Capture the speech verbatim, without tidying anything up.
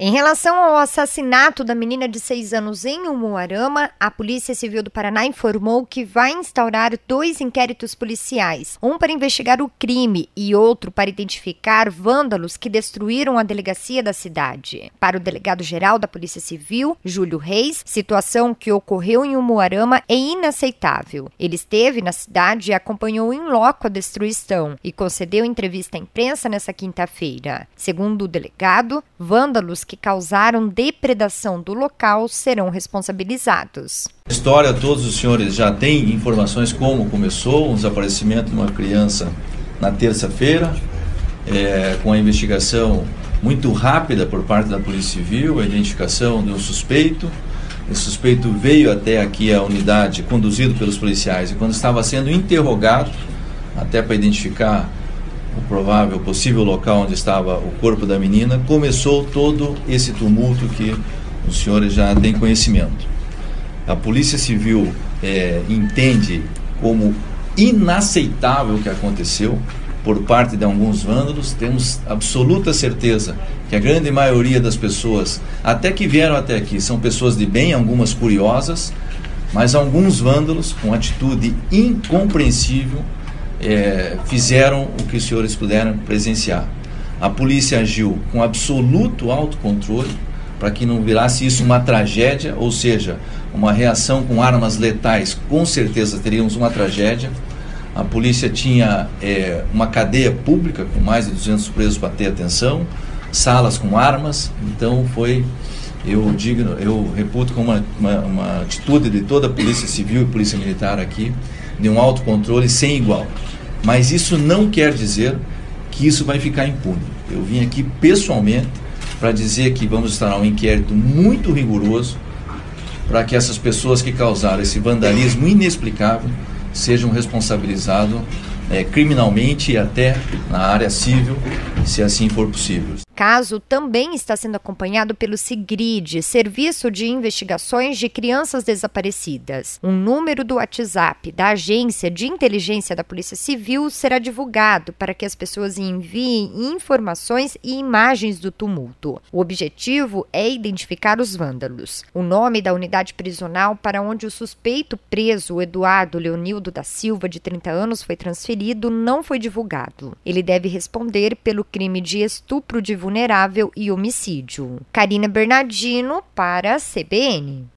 Em relação ao assassinato da menina de seis anos em Umuarama, a Polícia Civil do Paraná informou que vai instaurar dois inquéritos policiais, um para investigar o crime e outro para identificar vândalos que destruíram a delegacia da cidade. Para o delegado-geral da Polícia Civil, Júlio Reis, situação que ocorreu em Umuarama é inaceitável. Ele esteve na cidade e acompanhou em loco a destruição e concedeu entrevista à imprensa nesta quinta-feira. Segundo o delegado, vândalos que causaram depredação do local serão responsabilizados. A história, todos os senhores já têm informações como começou o desaparecimento de uma criança na terça-feira, é, com a investigação muito rápida por parte da Polícia Civil, a identificação de um suspeito. Esse suspeito veio até aqui a unidade, conduzido pelos policiais, e quando estava sendo interrogado, até para identificar o provável, possível local onde estava o corpo da menina, começou todo esse tumulto que os senhores já têm conhecimento. A Polícia Civil é, entende como inaceitável o que aconteceu por parte de alguns vândalos. Temos absoluta certeza que a grande maioria das pessoas, até que vieram até aqui, são pessoas de bem, algumas curiosas, mas alguns vândalos com atitude incompreensível É, fizeram o que os senhores puderam presenciar. A polícia agiu com absoluto autocontrole para que não virasse isso uma tragédia, ou seja, uma reação com armas letais. Com certeza teríamos uma tragédia. A polícia tinha é, uma cadeia pública com mais de duzentos presos para ter atenção, salas com armas. Então foi, eu digo, eu reputo como uma, uma, uma atitude de toda a Polícia Civil e Polícia Militar aqui, de um autocontrole sem igual. Mas isso não quer dizer que isso vai ficar impune. Eu vim aqui pessoalmente para dizer que vamos instaurar um inquérito muito rigoroso para que essas pessoas que causaram esse vandalismo inexplicável sejam responsabilizadas é, criminalmente e até na área civil, se assim for possível. O caso também está sendo acompanhado pelo SIGRID, Serviço de Investigações de Crianças Desaparecidas. Um número do WhatsApp da Agência de Inteligência da Polícia Civil será divulgado para que as pessoas enviem informações e imagens do tumulto. O objetivo é identificar os vândalos. O nome da unidade prisional para onde o suspeito preso, Eduardo Leonildo da Silva, de trinta anos, foi transferido, não foi divulgado. Ele deve responder pelo crime de estupro de vulnerável e homicídio. Karina Bernardino para a C B N.